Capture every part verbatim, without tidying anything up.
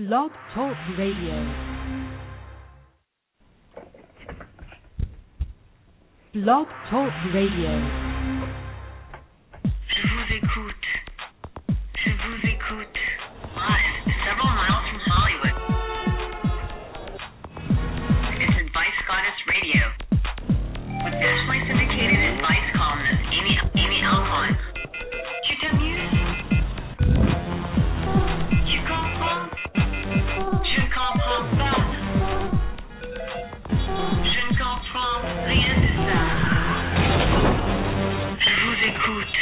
Blog Talk Radio. Blog Talk Radio. Je vous écoute. Je vous écoute. Live, several miles from Hollywood. It's Advice Goddess Radio with nationally syndicated advice columnist Amy Amy Alcon. Tu t'amuses? Tu comprends? Je ne comprends pas. Je ne comprends rien de ça. Je vous écoute.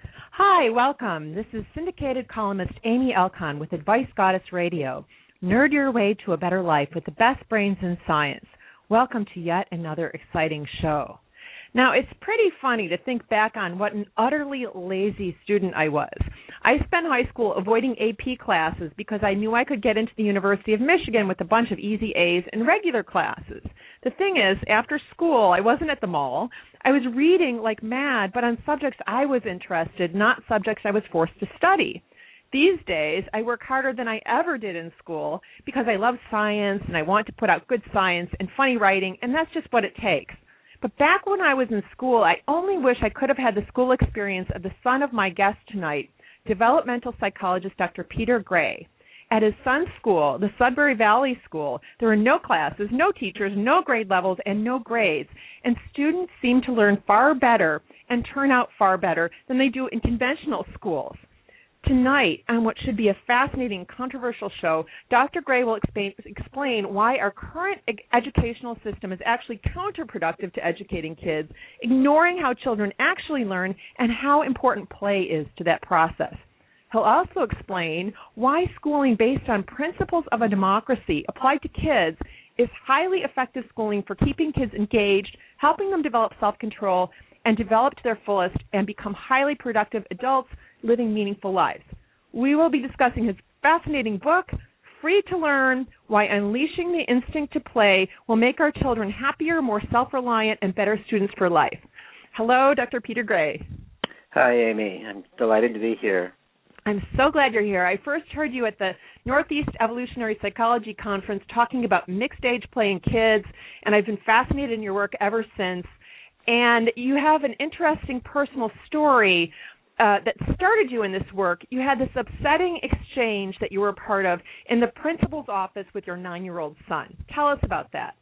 Hi, welcome. This is syndicated columnist Amy Alcon with Advice Goddess Radio. Nerd your way to a better life with the best brains in science. Welcome to yet another exciting show. Now, it's pretty funny to think back on what an utterly lazy student I was. I spent high school avoiding A P classes because I knew I could get into the University of Michigan with a bunch of easy A's in regular classes. The thing is, after school, I wasn't at the mall. I was reading like mad, but on subjects I was interested, not subjects I was forced to study. These days, I work harder than I ever did in school because I love science and I want to put out good science and funny writing, and that's just what it takes. But back when I was in school, I only wish I could have had the school experience of the son of my guest tonight, developmental psychologist Doctor Peter Gray. At his son's school, the Sudbury Valley School, there are no classes, no teachers, no grade levels, and no grades, and students seem to learn far better and turn out far better than they do in conventional schools. Tonight, on what should be a fascinating, controversial show, Doctor Gray will explain, explain why our current ed- educational system is actually counterproductive to educating kids, ignoring how children actually learn, and how important play is to that process. He'll also explain why schooling based on principles of a democracy applied to kids is highly effective schooling for keeping kids engaged, helping them develop self-control, and develop to their fullest and become highly productive adults living meaningful lives. We will be discussing his fascinating book, Free to Learn, Why Unleashing the Instinct to Play Will Make Our Children Happier, More Self-Reliant, and Better Students for Life. Hello, Doctor Peter Gray. Hi, Amy. I'm delighted to be here. I'm so glad you're here. I first heard you at the Northeast Evolutionary Psychology Conference talking about mixed-age play in kids, and I've been fascinated in your work ever since. And you have an interesting personal story uh, that started you in this work. You had this upsetting exchange that you were a part of in the principal's office with your nine-year-old son. Tell us about that.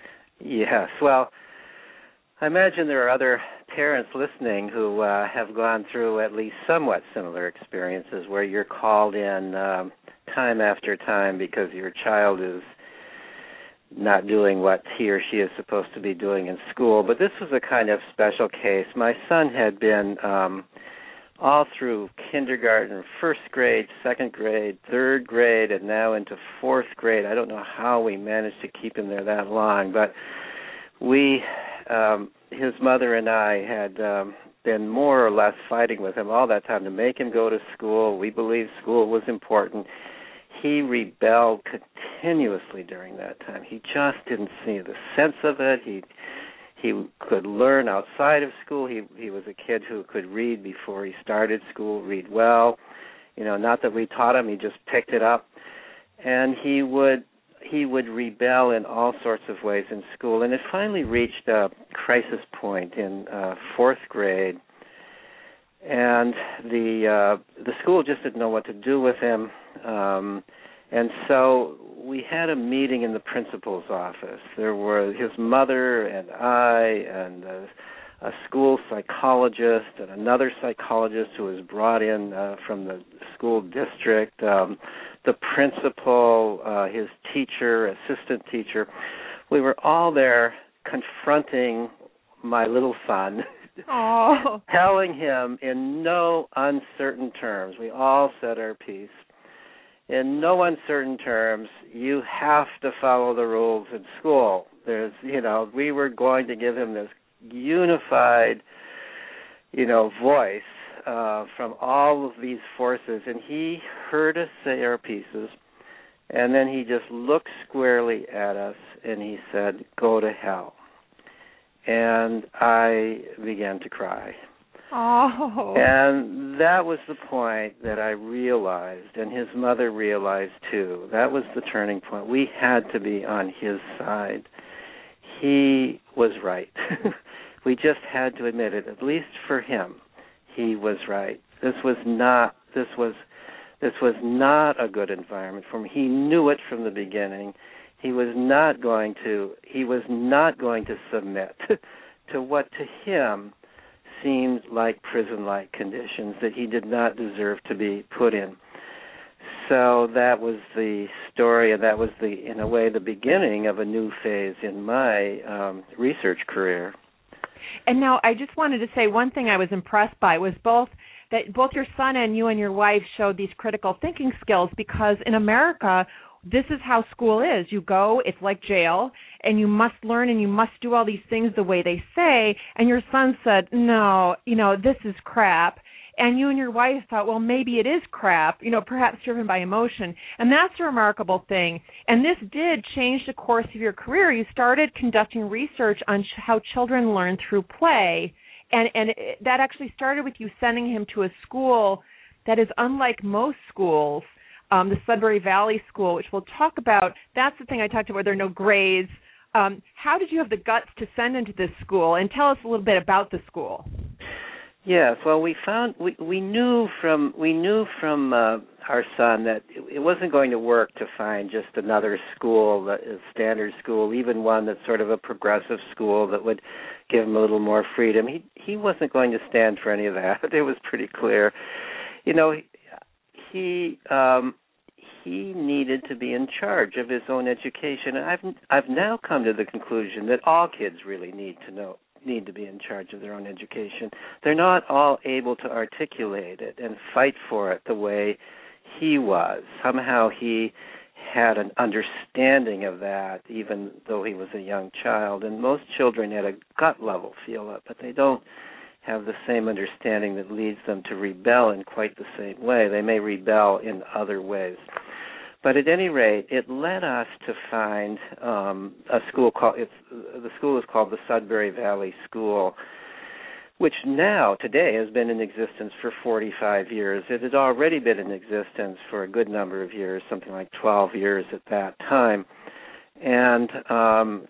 Yes, well, I imagine there are other parents listening who uh, have gone through at least somewhat similar experiences where you're called in um, time after time because your child is not doing what he or she is supposed to be doing in school. But this was a kind of special case. My son had been um, all through kindergarten, first grade, second grade, third grade, and now into fourth grade. I don't know how we managed to keep him there that long, but we, um, his mother and I had um, been more or less fighting with him all that time to make him go to school. We believed school was important. He rebelled continuously during that time. He just didn't see the sense of it. He he could learn outside of school. He he was a kid who could read before he started school, read well. You know, not that we taught him, he just picked it up. And he would he would rebel in all sorts of ways in school. And it finally reached a crisis point in uh, fourth grade. And the uh, the school just didn't know what to do with him. Um, and so we had a meeting in the principal's office. There were his mother and I and a, a school psychologist and another psychologist who was brought in uh, from the school district, um, the principal, uh, his teacher, assistant teacher. We were all there confronting my little son, Oh. telling him in no uncertain terms. We all said our piece. In no uncertain terms, you have to follow the rules in school. There's, you know, we were going to give him this unified, you know, voice uh, from all of these forces, and he heard us say our pieces, and then he just looked squarely at us, and he said, "Go to hell." And I began to cry. Oh. And that was the point that I realized, and his mother realized too. That was the turning point. We had to be on his side. He was right. We just had to admit it. At least for him, he was right. This was not. This was. This was not a good environment for him. He knew it from the beginning. He was not going to. He was not going to submit to what to him seemed like prison-like conditions that he did not deserve to be put in. So that was the story, and that was the, in a way, the beginning of a new phase in my um, research career. And now I just wanted to say one thing I was impressed by was both that both your son and you and your wife showed these critical thinking skills, because in America, this is how school is. You go, it's like jail, and you must learn and you must do all these things the way they say. And your son said, no, you know, this is crap. And you and your wife thought, well, maybe it is crap, you know, perhaps driven by emotion. And that's a remarkable thing. And this did change the course of your career. You started conducting research on ch- how children learn through play. And, and it, that actually started with you sending him to a school that is unlike most schools, um, the Sudbury Valley School, which we'll talk about. That's the thing I talked about, where there are no grades. Um, how did you have the guts to send him to this school? And tell us a little bit about the school. Yes, well, we found we, we knew from we knew from uh, our son that it, it wasn't going to work to find just another school, a standard school, even one that's sort of a progressive school that would give him a little more freedom. He he wasn't going to stand for any of that. It was pretty clear. You know, he um, he needed to be in charge of his own education, and I've I've now come to the conclusion that all kids really need to know. need to be in charge of their own education. They're not all able to articulate it and fight for it the way he was. Somehow he had an understanding of that, even though he was a young child. And most children at a gut level feel it, but they don't have the same understanding that leads them to rebel in quite the same way. They may rebel in other ways. But at any rate, it led us to find um, a school called, it's, the school is called the Sudbury Valley School, which now, today, has been in existence for forty-five years. It had already been in existence for a good number of years, something like twelve years at that time. And um,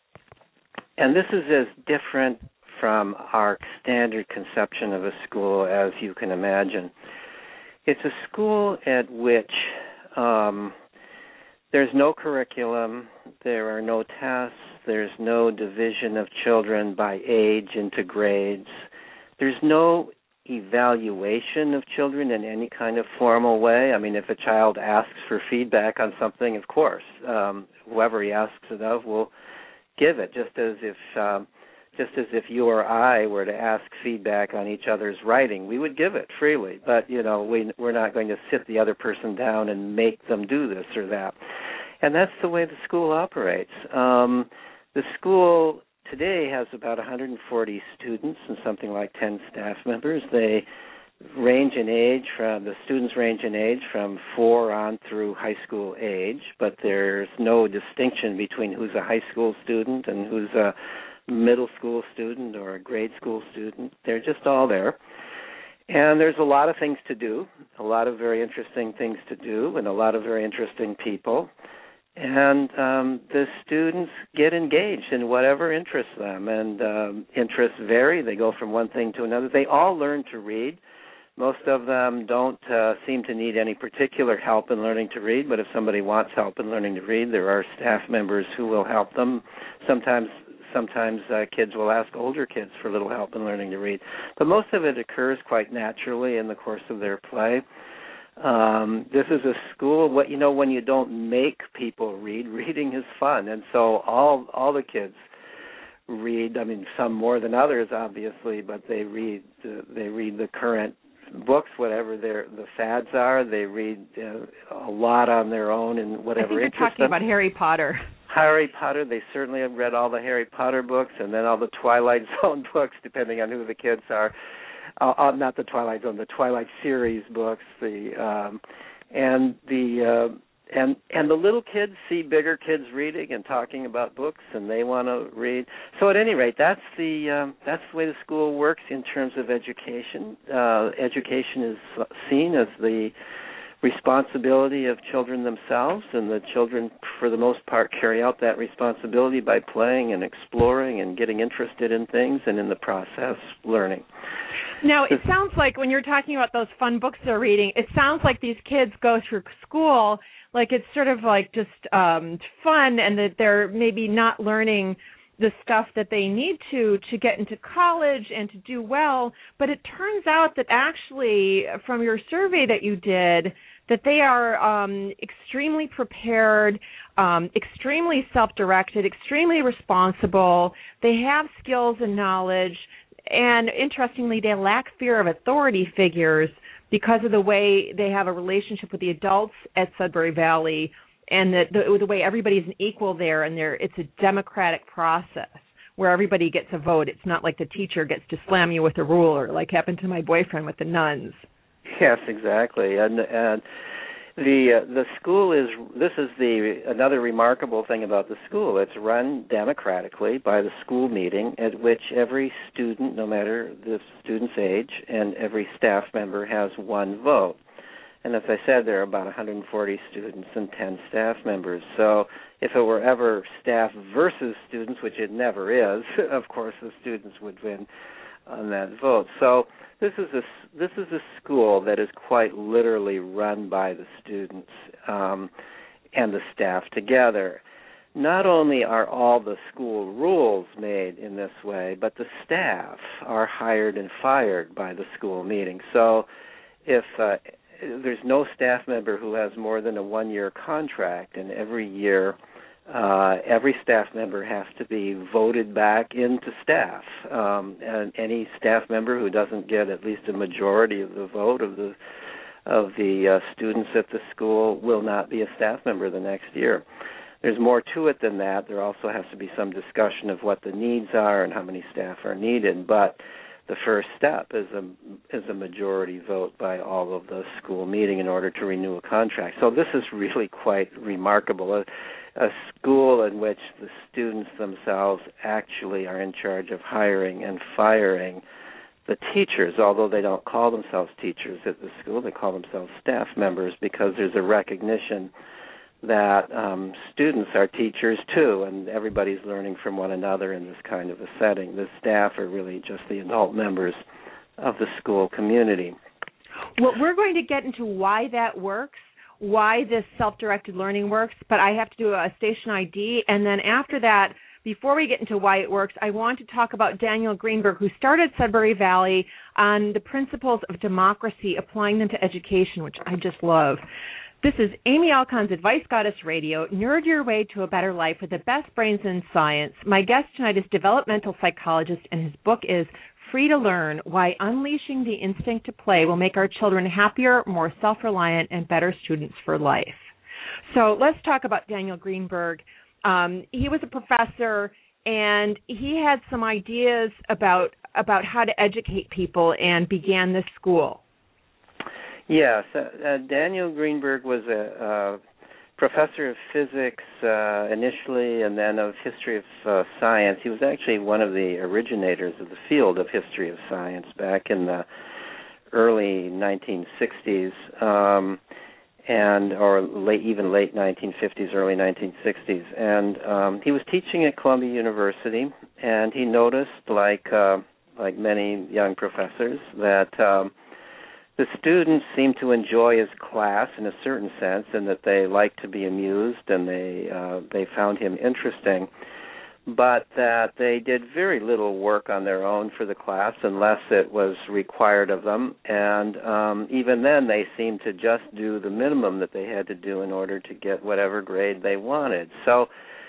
and this is as different from our standard conception of a school as you can imagine. It's a school at which Um, there's no curriculum, there are no tests, there's no division of children by age into grades. There's no evaluation of children in any kind of formal way. I mean, if a child asks for feedback on something, of course, um, whoever he asks it of will give it, just as if um, just as if you or I were to ask feedback on each other's writing, we would give it freely. But, you know, we, we're not going to sit the other person down and make them do this or that. And that's the way the school operates. Um, the school today has about one hundred forty students and something like ten staff members. They range in age from, the students range in age from four on through high school age, but there's no distinction between who's a high school student and who's a middle school student or a grade school student. They're just all there. And there's a lot of things to do, a lot of very interesting things to do, and a lot of very interesting people. And um, the students get engaged in whatever interests them, and um, interests vary. They go from one thing to another. They all learn to read. Most of them don't uh, seem to need any particular help in learning to read, but if somebody wants help in learning to read, there are staff members who will help them. Sometimes Sometimes uh, kids will ask older kids for a little help in learning to read. But most of it occurs quite naturally in the course of their play. Um, this is a school, what you know, when you don't make people read, reading is fun. And so all all the kids read, I mean, some more than others, obviously, but they read uh, they read the current books, whatever their the fads are. They read uh, a lot on their own and whatever interests them. I think you're talking about Harry Potter. Harry Potter, they certainly have read all the Harry Potter books and then all the Twilight Zone books, depending on who the kids are. Uh, uh, not the Twilight Zone, the Twilight series books. The um, and the uh, and and the little kids see bigger kids reading and talking about books, and they want to read. So at any rate, that's the um, that's the way the school works in terms of education. Uh, education is seen as the responsibility of children themselves, and the children, for the most part, carry out that responsibility by playing and exploring and getting interested in things, and in the process, learning. Now, it sounds like when you're talking about those fun books they're reading, it sounds like these kids go through school like it's sort of like just um, fun, and that they're maybe not learning the stuff that they need to to get into college and to do well. But it turns out that actually, from your survey that you did, that they are um, extremely prepared, um, extremely self-directed, extremely responsible. They have skills and knowledge. And interestingly, they lack fear of authority figures because of the way they have a relationship with the adults at Sudbury Valley, and the, the, the way everybody's an equal there, and it's a democratic process where everybody gets a vote. It's not like the teacher gets to slam you with a ruler, like happened to my boyfriend with the nuns. Yes, exactly. And, and the uh, the school is, this is the another remarkable thing about the school. It's run democratically by the school meeting, at which every student, no matter the student's age, and every staff member has one vote. And as I said, there are about one hundred forty students and ten staff members. So if it were ever staff versus students, which it never is, of course the students would win on that vote. So this is a this is a school that is quite literally run by the students um, and the staff together. Not only are all the school rules made in this way, but the staff are hired and fired by the school meeting. So if uh, there's no staff member who has more than a one-year contract, and every year uh, every staff member has to be voted back into staff. Um, and any staff member who doesn't get at least a majority of the vote of the of the uh, students at the school will not be a staff member the next year. There's more to it than that. There also has to be some discussion of what the needs are and how many staff are needed, but the first step is a is a majority vote by all of the school meeting in order to renew a contract. So this is really quite remarkable. A, a school in which the students themselves actually are in charge of hiring and firing the teachers, although they don't call themselves teachers at the school. They call themselves staff members, because there's a recognition that um, students are teachers too, and everybody's learning from one another in this kind of a setting. The staff are really just the adult members of the school community. Well, we're going to get into why that works, why this self-directed learning works, but I have to do a station I D, and then after that, before we get into why it works, I want to talk about Daniel Greenberg, who started Sudbury Valley on the principles of democracy, applying them to education, which I just love. This is Amy Alcon's Advice Goddess Radio. Nerd your way to a better life with the best brains in science. My guest tonight is developmental psychologist, and his book is Free to Learn, Why Unleashing the Instinct to Play Will Make Our Children Happier, More Self-Reliant, and Better Students for Life. So let's talk about Daniel Greenberg. Um, he was a professor, and he had some ideas about about how to educate people and began this school. Yes, uh, uh, Daniel Greenberg was a uh, professor of physics uh, initially, and then of history of uh, science. He was actually one of the originators of the field of history of science back in the early nineteen sixties, um, and or late, even late nineteen fifties, early nineteen sixties. And um, he was teaching at Columbia University, and he noticed, like uh, like many young professors, that um, the students seemed to enjoy his class in a certain sense, and that they liked to be amused, and they uh, they found him interesting, but that they did very little work on their own for the class unless it was required of them, and um, even then they seemed to just do the minimum that they had to do in order to get whatever grade they wanted. So,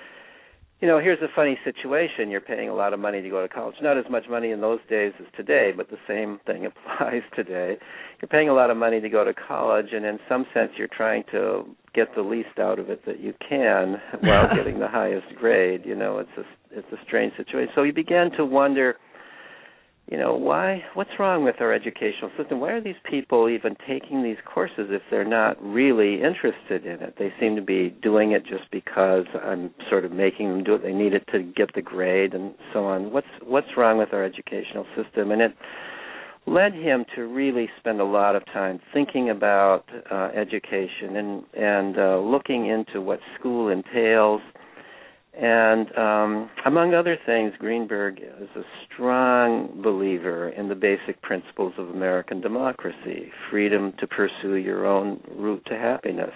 you know, here's a funny situation. You're paying a lot of money to go to college. Not as much money in those days as today, but the same thing applies today. You're paying a lot of money to go to college, and in some sense you're trying to get the least out of it that you can while getting the highest grade. You know, it's a, it's a strange situation. So he began to wonder, you know, why? What's wrong with our educational system? Why are these people even taking these courses if they're not really interested in it? They seem to be doing it just because I'm sort of making them do it. They need it to get the grade and so on. What's what's wrong with our educational system? And it led him to really spend a lot of time thinking about uh, education and and uh, looking into what school entails. And um, among other things, Greenberg is a strong believer in the basic principles of American democracy: freedom to pursue your own route to happiness,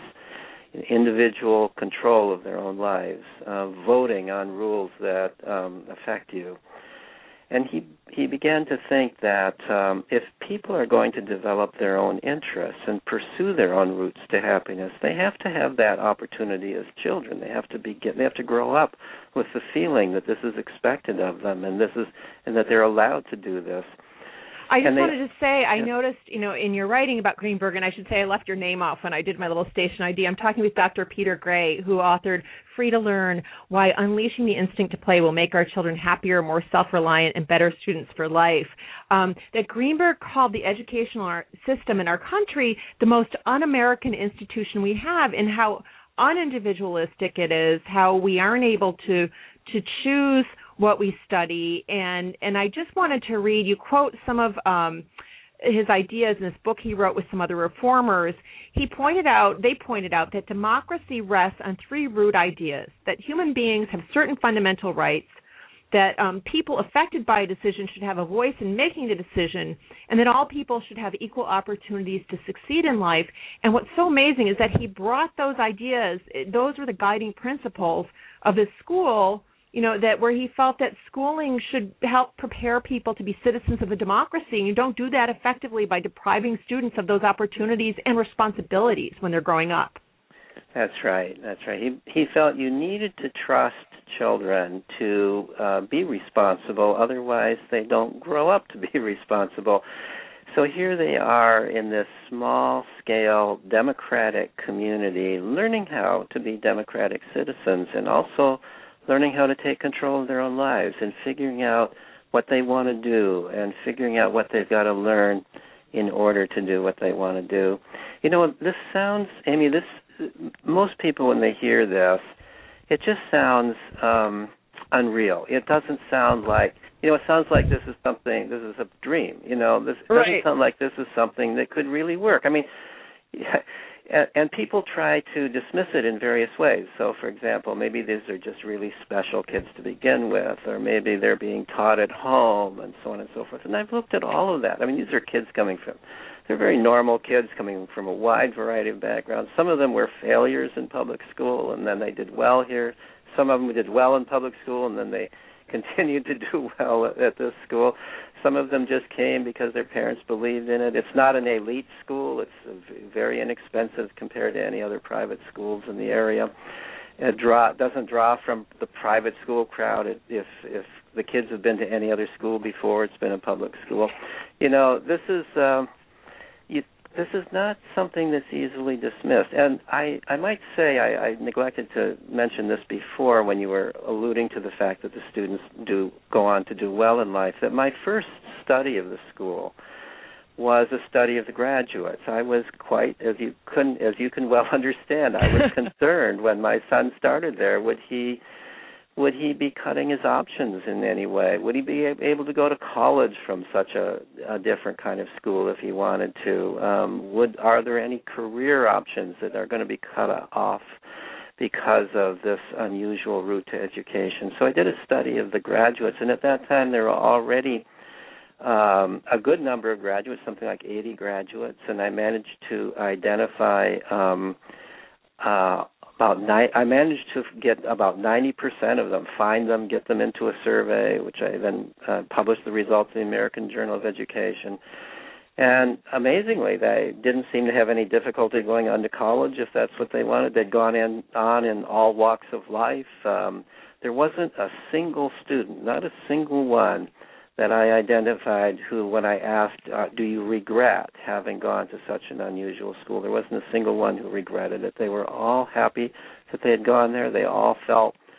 individual control of their own lives, uh, voting on rules that um, affect you. And he he began to think that um, if people are going to develop their own interests and pursue their own routes to happiness, they have to have that opportunity as children. They have to be they have to grow up with the feeling that this is expected of them, and this is and that they're allowed to do this. I just they, wanted to say, I yeah. noticed, you know, in your writing about Greenberg, and I should say I left your name off when I did my little station I D. I'm talking with Doctor Peter Gray, who authored Free to Learn: Why Unleashing the Instinct to Play Will Make Our Children Happier, More Self-Reliant, and Better Students for Life. Um, that Greenberg called the educational system in our country the most un-American institution we have, and how unindividualistic it is, how we aren't able to to choose what we study. And and I just wanted to read, you quote some of um, his ideas in this book he wrote with some other reformers. He pointed out, they pointed out that democracy rests on three root ideas: that human beings have certain fundamental rights, that um, people affected by a decision should have a voice in making the decision, and that all people should have equal opportunities to succeed in life. And what's so amazing is that he brought those ideas, those were the guiding principles of his school, you know, that where he felt that schooling should help prepare people to be citizens of a democracy. And you don't do that effectively by depriving students of those opportunities and responsibilities when they're growing up. That's right. That's right. He he felt you needed to trust children to uh, be responsible. Otherwise, they don't grow up to be responsible. So here they are in this small-scale democratic community, learning how to be democratic citizens, and also learning how to take control of their own lives and figuring out what they want to do and figuring out what they've got to learn in order to do what they want to do. You know, this sounds, Amy, this, most people when they hear this, it just sounds um, unreal. It doesn't sound like, you know, it sounds like this is something, this is a dream. You know, this right. doesn't sound like this is something that could really work. I mean, yeah, And, and people try to dismiss it in various ways. So, for example, maybe these are just really special kids to begin with, or maybe they're being taught at home, and so on and so forth. And I've looked at all of that. I mean, these are kids coming from, they're very normal kids coming from a wide variety of backgrounds. Some of them were failures in public school, and then they did well here. Some of them did well in public school, and then they continued to do well at, at this school. Some of them just came because their parents believed in it. It's not an elite school. It's very inexpensive compared to any other private schools in the area. It draw, doesn't draw from the private school crowd. It, if if the kids have been to any other school before, it's been a public school. You know, this is um, you, this is not something that's easily dismissed. And I, I might say, I, I neglected to mention this before when you were alluding to the fact that the students do go on to do well in life, that my first study of the school was a study of the graduates. I was quite, as you couldn't, as you can well understand, I was concerned when my son started there. Would he Would he be cutting his options in any way? Would he be able to go to college from such a, a different kind of school if he wanted to? Um, would are there any career options that are going to be cut off because of this unusual route to education? So I did a study of the graduates, and at that time there were already um, a good number of graduates, something like eighty graduates, and I managed to identify um, uh, About ni- I managed to get about ninety percent of them, find them, get them into a survey, which I then uh, published the results in the American Journal of Education. And amazingly, they didn't seem to have any difficulty going on to college if that's what they wanted. They'd gone in, on in all walks of life. Um, there wasn't a single student, not a single one, that I identified who, when I asked, uh, do you regret having gone to such an unusual school, there wasn't a single one who regretted it. They were all happy that they had gone there. They all felt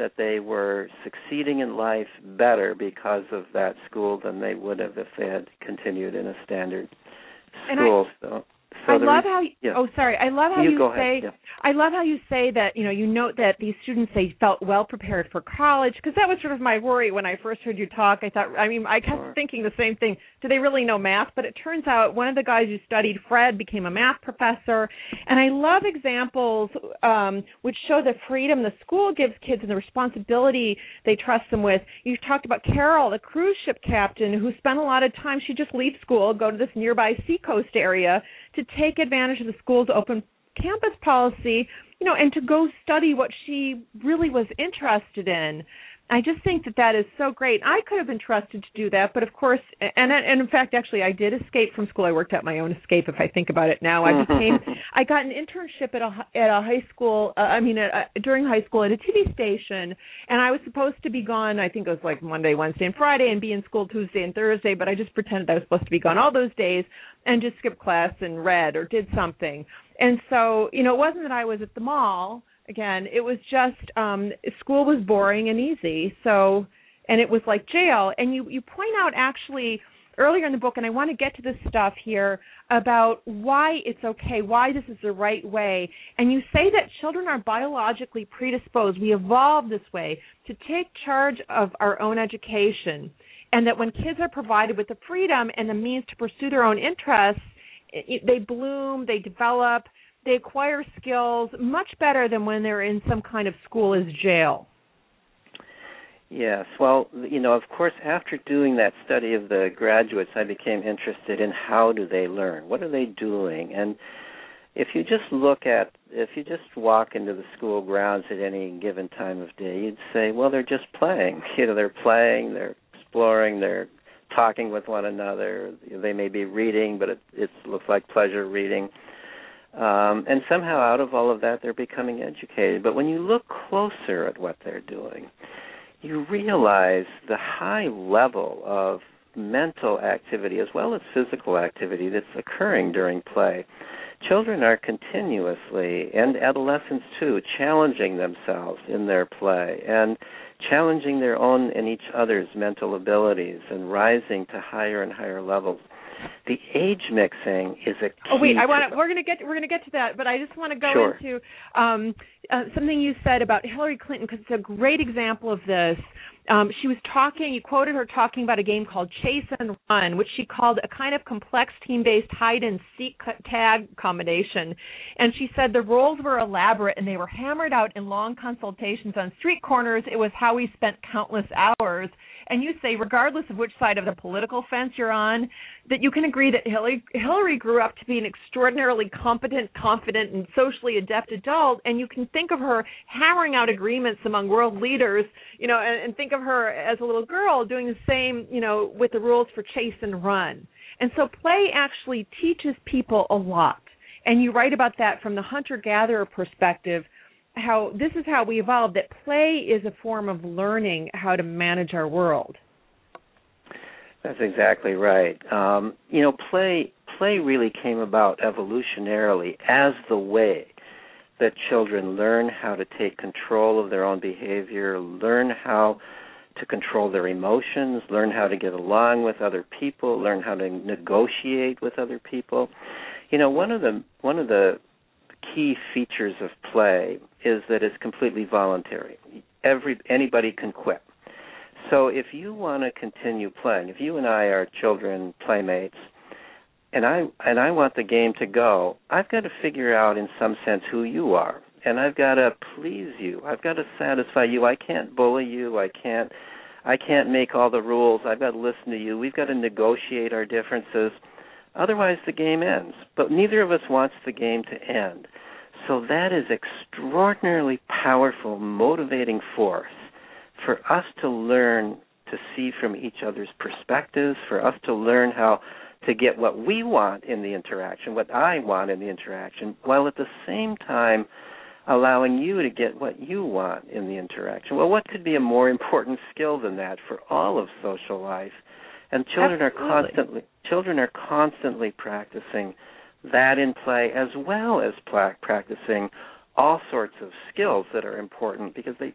that they were succeeding in life better because of that school than they would have if they had continued in a standard school. I, so, so I love re- how. You, yeah. Oh, sorry. I love how you, you go say. ahead. Yeah. I love how you say that. You know, you note that these students, they felt well prepared for college, because that was sort of my worry when I first heard you talk. I thought, I mean, I kept Sure. thinking the same thing. Do they really know math? But it turns out one of the guys you studied, Fred, became a math professor. And I love examples um, which show the freedom the school gives kids and the responsibility they trust them with. You talked about Carol, the cruise ship captain, who spent a lot of time. She just leave school, go to this nearby seacoast area to take advantage of the school's open campus policy, you know, and to go study what she really was interested in. I just think that that is so great. I could have been trusted to do that, but of course, and and in fact, actually, I did escape from school. I worked out my own escape, if I think about it now. I became, I got an internship at a at a high school. Uh, I mean, at a, during high school at a T V station, and I was supposed to be gone. I think it was like Monday, Wednesday, and Friday, and be in school Tuesday and Thursday. But I just pretended I was supposed to be gone all those days, and just skipped class and read or did something. And so, you know, it wasn't that I was at the mall. Again, it was just um, school was boring and easy. So, and it was like jail. And you, you point out actually earlier in the book, and I want to get to this stuff here about why it's okay, why this is the right way. And you say that children are biologically predisposed. We evolved this way to take charge of our own education. And that when kids are provided with the freedom and the means to pursue their own interests, it, they bloom, they develop, they acquire skills much better than when they're in some kind of school as jail. Yes. Well, you know, of course, after doing that study of the graduates, I became interested in how do they learn? What are they doing? And if you just look at, if you just walk into the school grounds at any given time of day, you'd say, well, they're just playing. You know, they're playing, they're exploring, they're talking with one another. They may be reading, but it, it looks like pleasure reading. Um, and somehow out of all of that, they're becoming educated. But when you look closer at what they're doing, you realize the high level of mental activity as well as physical activity that's occurring during play. Children are continuously, and adolescents too, challenging themselves in their play and challenging their own and each other's mental abilities and rising to higher and higher levels. The age mixing is a key. Oh wait, I want to, we're going to get we're going to get to that, but I just want to go sure. into um, uh, something you said about Hillary Clinton, because it's a great example of this. Um, she was talking, you quoted her talking about a game called Chase and Run, which she called a kind of complex team-based hide-and-seek tag combination. And she said the roles were elaborate and they were hammered out in long consultations on street corners. It was how we spent countless hours. And you say, regardless of which side of the political fence you're on, that you can agree that Hillary, Hillary grew up to be an extraordinarily competent, confident, and socially adept adult, and you can think of her hammering out agreements among world leaders, you know, and, and think of her as a little girl doing the same, you know, with the rules for Chase and Run. And so play actually teaches people a lot. And you write about that from the hunter-gatherer perspective, how this is how we evolved, that play is a form of learning how to manage our world. That's exactly right. Um, you know, play play really came about evolutionarily as the way that children learn how to take control of their own behavior, learn how to control their emotions, learn how to get along with other people, learn how to negotiate with other people. You know, one of the one of the key features of play is that it's completely voluntary. Every anybody can quit. So if you want to continue playing, if you and I are children playmates, and I and I want the game to go, I've got to figure out in some sense who you are, and I've got to please you. I've got to satisfy you. I can't bully you. I can't I can't make all the rules. I've got to listen to you. We've got to negotiate our differences. Otherwise, the game ends. But neither of us wants the game to end. So that is extraordinarily powerful, motivating force for us to learn to see from each other's perspectives, for us to learn how to get what we want in the interaction, what I want in the interaction, while at the same time allowing you to get what you want in the interaction. Well, what could be a more important skill than that for all of social life? And children Absolutely. are constantly children are constantly practicing that in play, as well as pla- practicing all sorts of skills that are important, because they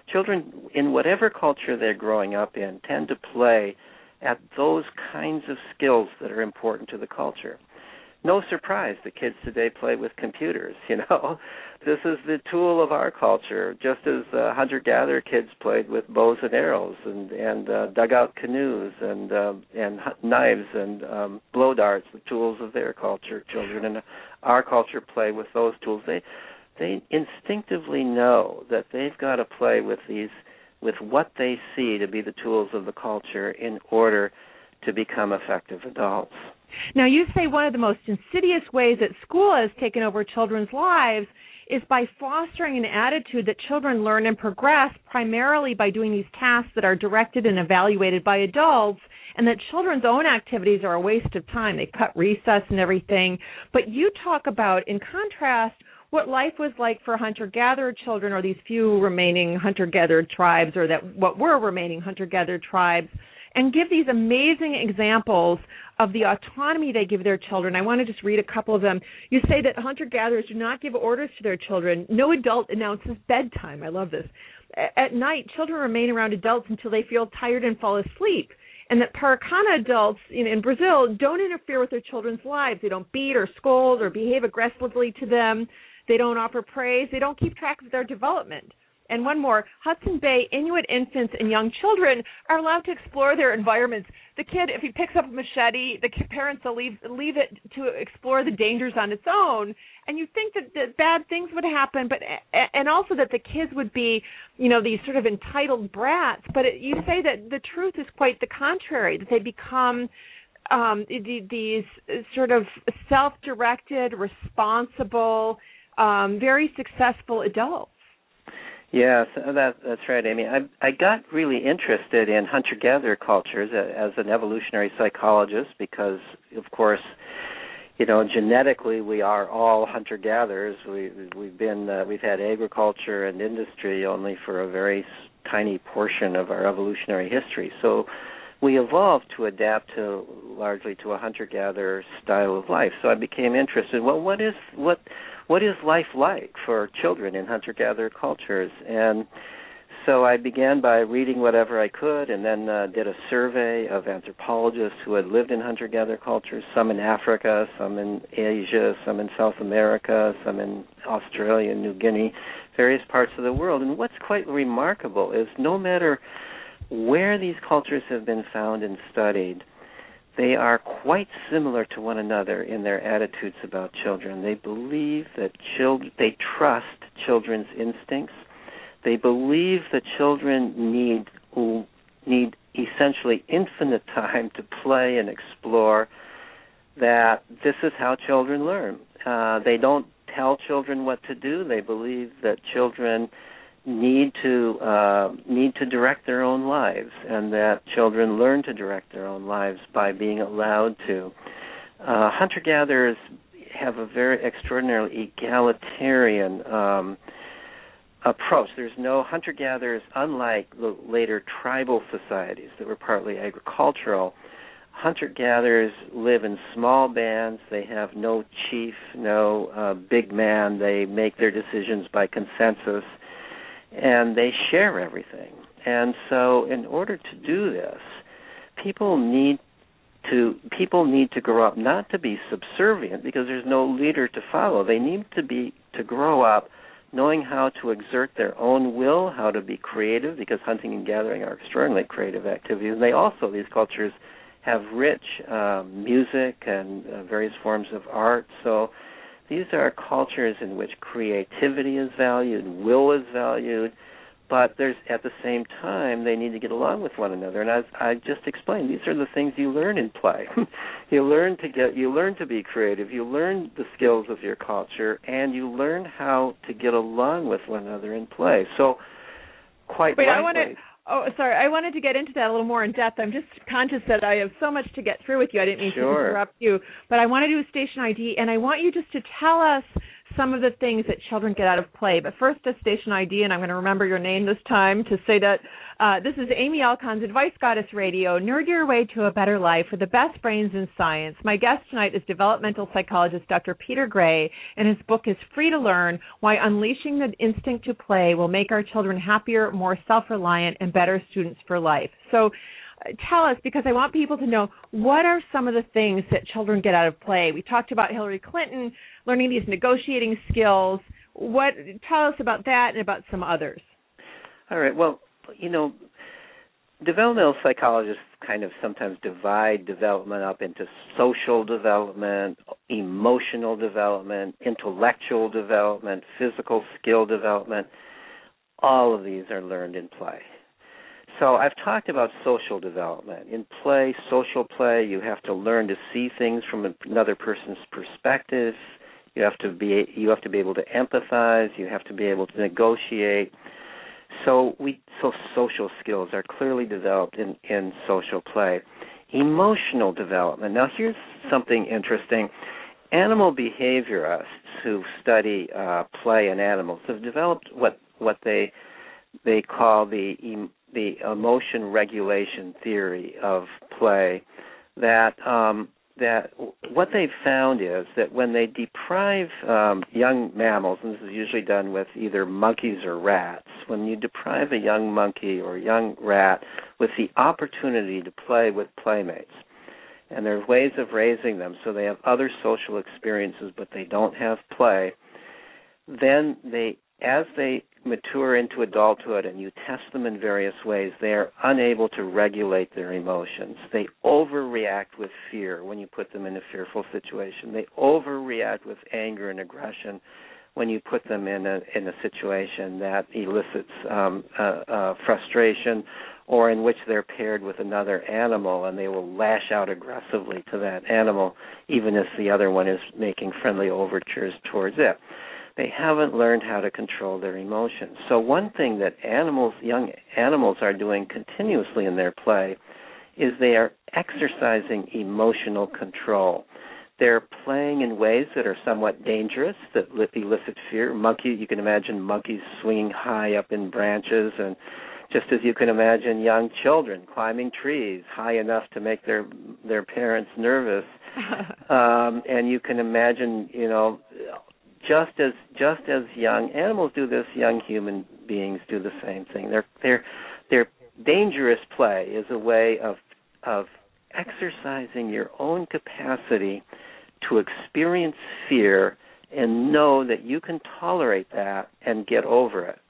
children, in whatever culture they're growing up in, tend to play at those kinds of skills that are important to the culture. No surprise the kids today play with computers, you know. This is the tool of our culture, just as uh, hunter-gatherer kids played with bows and arrows and, and uh, dug out canoes and uh, and knives and um, blow darts, the tools of their culture. Children in our culture play with those tools. They they instinctively know that they've got to play with these, with what they see to be the tools of the culture in order to become effective adults. Now, you say one of the most insidious ways that school has taken over children's lives is by fostering an attitude that children learn and progress primarily by doing these tasks that are directed and evaluated by adults, and that children's own activities are a waste of time. They cut recess and everything. But you talk about, in contrast, what life was like for hunter-gatherer children, or these few remaining hunter-gatherer tribes, or that what were remaining hunter-gatherer tribes, and give these amazing examples of the autonomy they give their children. I want to just read a couple of them. You say that hunter-gatherers do not give orders to their children. No adult announces bedtime. I love this. At night, children remain around adults until they feel tired and fall asleep. And that Paracana adults in, in Brazil don't interfere with their children's lives. They don't beat or scold or behave aggressively to them. They don't offer praise. They don't keep track of their development. And one more, Hudson Bay Inuit infants and young children are allowed to explore their environments. The kid, if he picks up a machete, the parents will leave, leave it to explore the dangers on its own. And you think that, that bad things would happen, but and also that the kids would be, you know, these sort of entitled brats. But it, you say that the truth is quite the contrary, that they become um, these sort of self-directed, responsible, um, very successful adults. Yes, that, that's right, Amy. I, I got really interested in hunter-gatherer cultures as an evolutionary psychologist because, of course, you know, genetically we are all hunter-gatherers. We, we've been, uh, we've had agriculture and industry only for a very tiny portion of our evolutionary history. So we evolved to adapt to largely to a hunter-gatherer style of life. So I became interested. Well, what is what? What is life like for children in hunter-gatherer cultures? And so I began by reading whatever I could and then uh, did a survey of anthropologists who had lived in hunter-gatherer cultures, some in Africa, some in Asia, some in South America, some in Australia and New Guinea, various parts of the world. And what's quite remarkable is no matter where these cultures have been found and studied, they are quite similar to one another in their attitudes about children. They believe that children, they trust children's instincts. They believe that children need need essentially infinite time to play and explore, that this is how children learn. Uh, they don't tell children what to do. They believe that children need to uh, need to direct their own lives, and that children learn to direct their own lives by being allowed to. Uh, hunter-gatherers have a very extraordinarily egalitarian um, approach. There's no hunter-gatherers, unlike the later tribal societies that were partly agricultural. Hunter-gatherers live in small bands. They have no chief, no uh, big man. They make their decisions by consensus, and they share everything. And so in order to do this, people need to people need to grow up not to be subservient, because there's no leader to follow. They need to be to grow up knowing how to exert their own will, how to be creative, because hunting and gathering are extraordinarily creative activities. And they also, these cultures, have rich um, music and uh, various forms of art. So these are cultures in which creativity is valued, will is valued, but there's at the same time they need to get along with one another. And as I just explained, these are the things you learn in play. you learn to get, you learn to be creative. You learn the skills of your culture, and you learn how to get along with one another in play. So, quite Wait, likely. I want to. Oh, sorry. I wanted to get into that a little more in depth. I'm just conscious that I have so much to get through with you. I didn't mean sure. to interrupt you, but I want to do a station I D, and I want you just to tell us some of the things that children get out of play. But first, a station I D, and I'm going to remember your name this time to say that uh, this is Amy Alcon's Advice Goddess Radio. Nerd your way to a better life with the best brains in science. My guest tonight is developmental psychologist Doctor Peter Gray, and his book is Free to Learn: Why Unleashing the Instinct to Play Will Make Our Children Happier, More Self-Reliant, and Better Students for Life. So tell us, because I want people to know, what are some of the things that children get out of play? We talked about Hillary Clinton learning these negotiating skills. What? Tell us about that and about some others. All right. Well, you know, developmental psychologists kind of sometimes divide development up into social development, emotional development, intellectual development, physical skill development. All of these are learned in play. So I've talked about social development. In play, social play, you have to learn to see things from another person's perspective. You have to be you have to be able to empathize. You have to be able to negotiate. So we so social skills are clearly developed in, in social play. Emotional development. Now here's something interesting. Animal behaviorists who study uh, play in animals have developed what what they they call the the emotion regulation theory of play, that um, that what they've found is that when they deprive um, young mammals, and this is usually done with either monkeys or rats, when you deprive a young monkey or young rat with the opportunity to play with playmates, and there's ways of raising them so they have other social experiences but they don't have play, then they, as they mature into adulthood and you test them in various ways, they are unable to regulate their emotions. They overreact with fear when you put them in a fearful situation. They overreact with anger and aggression when you put them in a in a situation that elicits um, uh, uh, frustration, or in which they're paired with another animal and they will lash out aggressively to that animal even if the other one is making friendly overtures towards it. They haven't learned how to control their emotions. So one thing that animals, young animals are doing continuously in their play is they are exercising emotional control. They're playing in ways that are somewhat dangerous, that elicit fear. Monkey, you can imagine monkeys swinging high up in branches, and just as you can imagine young children climbing trees high enough to make their their parents nervous. um, and you can imagine, you know, Just as just as young animals do this, young human beings do the same thing. Their their their dangerous play is a way of of exercising your own capacity to experience fear and know that you can tolerate that and get over it.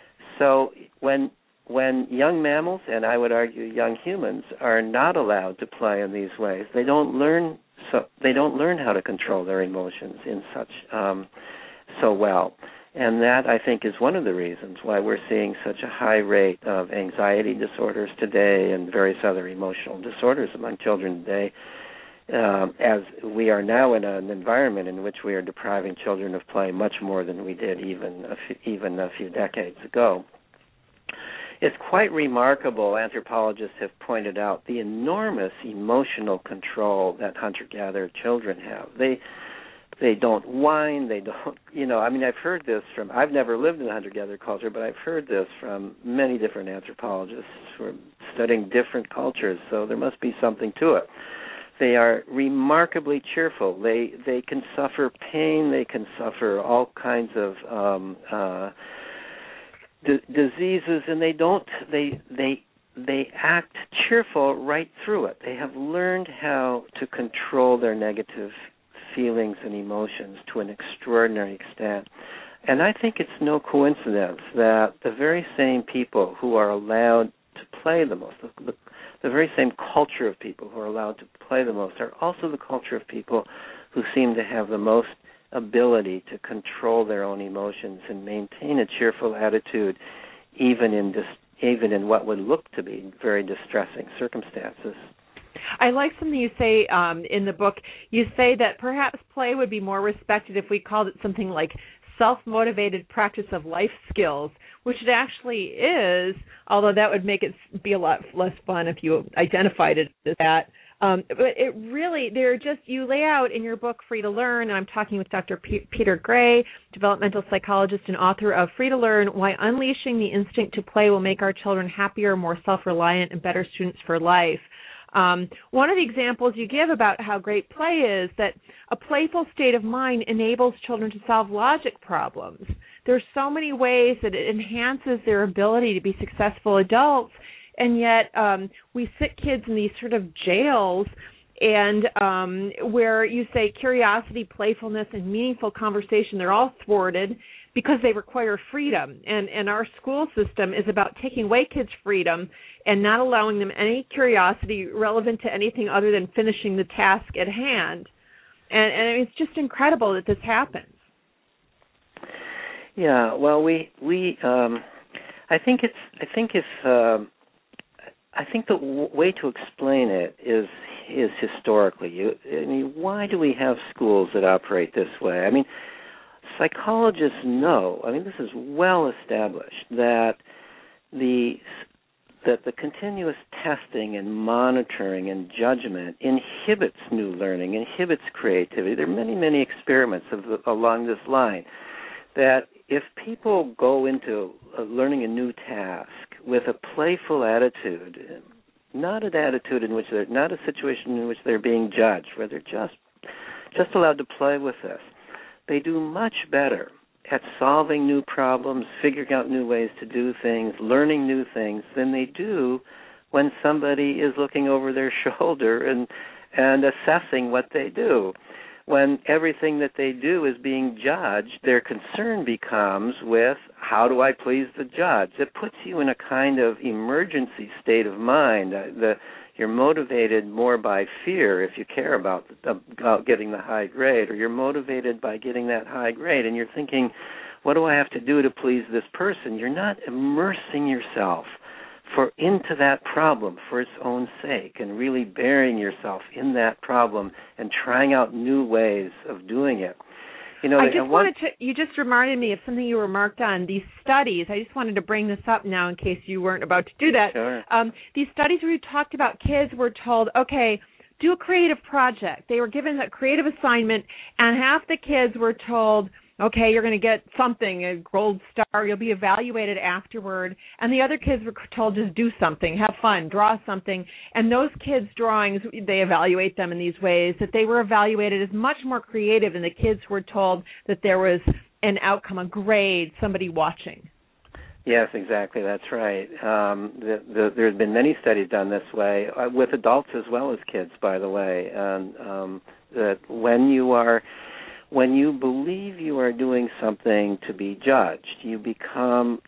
So when when young mammals, and I would argue young humans, are not allowed to play in these ways, they don't learn. So they don't learn how to control their emotions in such um, so well. And that, I think, is one of the reasons why we're seeing such a high rate of anxiety disorders today and various other emotional disorders among children today, um, as we are now in an environment in which we are depriving children of play much more than we did even a few, even a few decades ago. It's quite remarkable, anthropologists have pointed out, the enormous emotional control that hunter-gatherer children have. They they don't whine, they don't, you know, I mean, I've heard this from, I've never lived in a hunter-gatherer culture, but I've heard this from many different anthropologists who are studying different cultures, so there must be something to it. They are remarkably cheerful. They, they can suffer pain, they can suffer all kinds of um, uh D- diseases, and they don't they they they act cheerful right through it. They have learned how to control their negative feelings and emotions to an extraordinary extent. And I think it's no coincidence that the very same people who are allowed to play the most, the, the, the very same culture of people who are allowed to play the most, are also the culture of people who seem to have the most ability to control their own emotions and maintain a cheerful attitude even in dis- even in what would look to be very distressing circumstances. I like something you say um, in the book. You say that perhaps play would be more respected if we called it something like self-motivated practice of life skills, which it actually is, although that would make it be a lot less fun if you identified it as that. Um, but it really, they're just, you lay out in your book, Free to Learn, and I'm talking with Doctor P- Peter Gray, developmental psychologist and author of Free to Learn, Why Unleashing the Instinct to Play Will Make Our Children Happier, More Self-Reliant, and Better Students for Life. Um, one of the examples you give about how great play is that a playful state of mind enables children to solve logic problems. There's so many ways that it enhances their ability to be successful adults, and yet um, we sit kids in these sort of jails and um, where you say curiosity, playfulness, and meaningful conversation, they're all thwarted because they require freedom. And, and our school system is about taking away kids' freedom and not allowing them any curiosity relevant to anything other than finishing the task at hand. And, and it's just incredible that this happens. Yeah, well, we we um, I think it's I think if uh, I think the w- way to explain it is is historically. You, I mean, why do we have schools that operate this way? I mean, psychologists know. I mean, this is well established that the that the continuous testing and monitoring and judgment inhibits new learning, inhibits creativity. There are many, many experiments of the, along this line that if people go into uh, learning a new task with a playful attitude, not an attitude in which they're, not a situation in which they're being judged, where they're just just allowed to play with this, they do much better at solving new problems, figuring out new ways to do things, learning new things than they do when somebody is looking over their shoulder and and assessing what they do. When everything that they do is being judged, their concern becomes with, how do I please the judge? It puts you in a kind of emergency state of mind. Uh, the, you're motivated more by fear if you care about, about getting the high grade, or you're motivated by getting that high grade, and you're thinking, what do I have to do to please this person? You're not immersing yourself for into that problem for its own sake and really burying yourself in that problem and trying out new ways of doing it. You know, I just want, wanted to, you just reminded me of something you remarked on, these studies. I just wanted to bring this up now in case you weren't about to do that. Sure. Um, these studies where you talked about kids were told, okay, do a creative project. They were given a creative assignment, and half the kids were told, okay, you're going to get something, a gold star, you'll be evaluated afterward. And the other kids were told, just do something, have fun, draw something. And those kids' drawings, they evaluate them in these ways, that they were evaluated as much more creative, and the kids were told that there was an outcome, a grade, somebody watching. Yes, exactly, that's right. Um, the, the, there have been many studies done this way, uh, with adults as well as kids, by the way, and um, that when you are... When you believe you are doing something to be judged, you become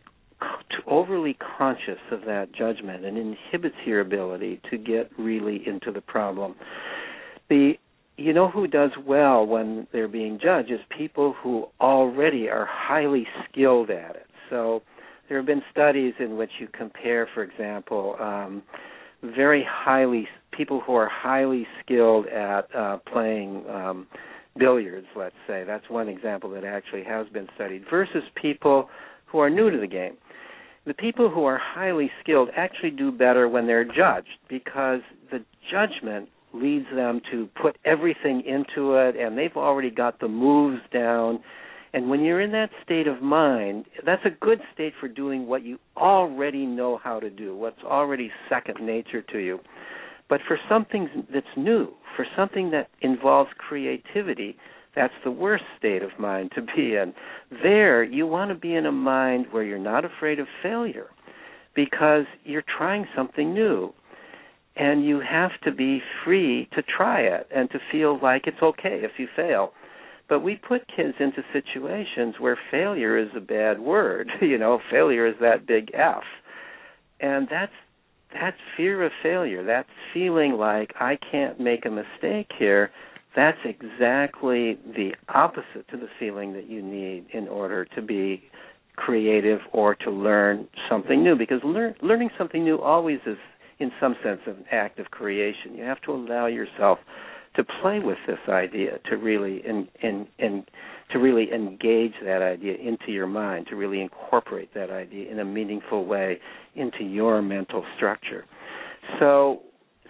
overly conscious of that judgment and inhibits your ability to get really into the problem. The you know who does well when they're being judged is people who already are highly skilled at it. So there have been studies in which you compare, for example, um, very highly people who are highly skilled at uh, playing um, billiards, let's say. That's one example that actually has been studied, versus people who are new to the game. The people who are highly skilled actually do better when they're judged, because the judgment leads them to put everything into it, and they've already got the moves down. And when you're in that state of mind, that's a good state for doing what you already know how to do, what's already second nature to you. But for something that's new, for something that involves creativity, that's the worst state of mind to be in. There, you want to be in a mind where you're not afraid of failure, because you're trying something new. And you have to be free to try it and to feel like it's okay if you fail. But we put kids into situations where failure is a bad word. You know, failure is that big F. And that's That's fear of failure. That's feeling like I can't make a mistake here. That's exactly the opposite to the feeling that you need in order to be creative or to learn something new. Because lear- learning something new always is, in some sense, an act of creation. You have to allow yourself to play with this idea, to really in, in, in, to really engage that idea into your mind, to really incorporate that idea in a meaningful way into your mental structure. So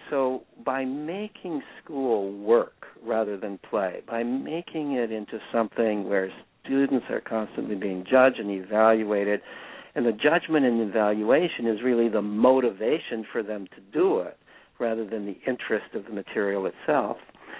so by making school work rather than play, by making it into something where students are constantly being judged and evaluated, and the judgment and evaluation is really the motivation for them to do it rather than the interest of the material itself,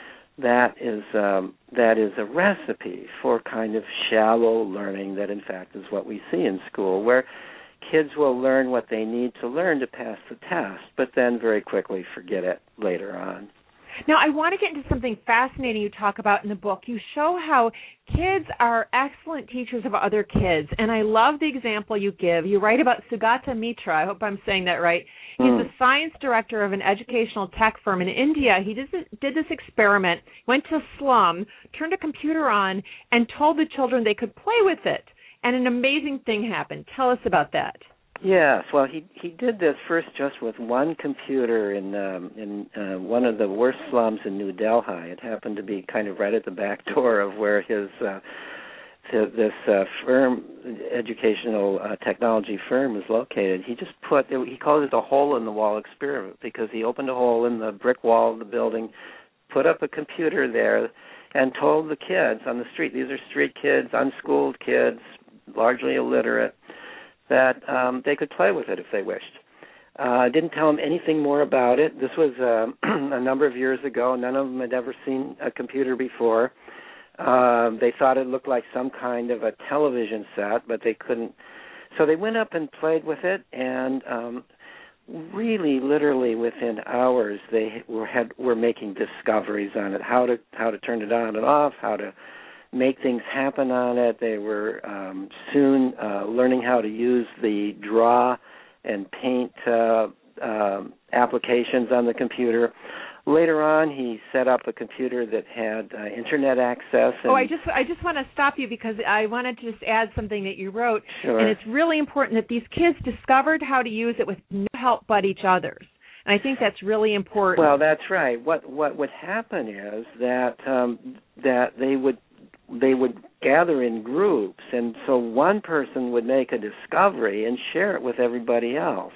that is um, that is a recipe for kind of shallow learning that, in fact, is what we see in school, where kids will learn what they need to learn to pass the test, but then very quickly forget it later on. Now, I want to get into something fascinating you talk about in the book. You show how kids are excellent teachers of other kids, and I love the example you give. You write about Sugata Mitra. I hope I'm saying that right. He's mm. the science director of an educational tech firm in India. He did this, did this experiment, went to a slum, turned a computer on, and told the children they could play with it. And an amazing thing happened. Tell us about that. Yes, well, he he did this first just with one computer in um, in uh, one of the worst slums in New Delhi. It happened to be kind of right at the back door of where his uh, th- this uh, firm, educational uh, technology firm, is located. He just put he called it a hole-in-the-wall experiment because he opened a hole in the brick wall of the building, put up a computer there, and told the kids on the street, these are street kids, unschooled kids, largely illiterate, that um, they could play with it if they wished. I uh, didn't tell them anything more about it. This was uh, a number of years ago. None of them had ever seen a computer before. Uh, they thought it looked like some kind of a television set, but they couldn't. So they went up and played with it, and um, really, literally within hours, they were had were making discoveries on it, how to how to turn it on and off, how to make things happen on it. They were um, soon uh, learning how to use the draw and paint uh, uh, applications on the computer. Later on, he set up a computer that had uh, internet access. And oh, I just I just want to stop you because I wanted to just add something that you wrote. Sure. And it's really important that these kids discovered how to use it with no help but each other's. And I think that's really important. Well, that's right. What what would happen is that um, that they would they would gather in groups, and so one person would make a discovery and share it with everybody else.